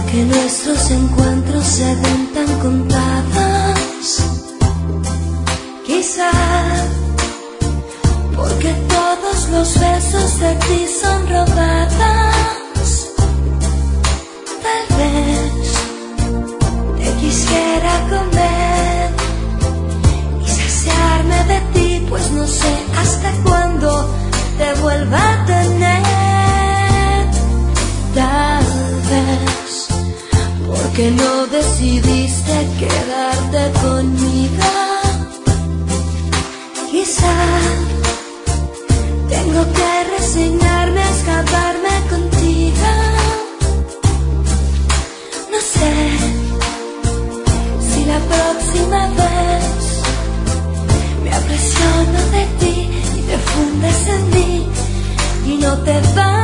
que nuestros encuentros se ven tan contados. Quizá porque todos los besos de ti son robados. Tal vez te quisiera comer y saciarme de ti, pues no sé hasta cuándo te vuelva a tener. Tal vez porque no decidiste quedarte conmigo. Quizá tengo que resignarme a escaparme contigo. No sé si la próxima vez me apresiono de ti y te fundes en mí y no te vas.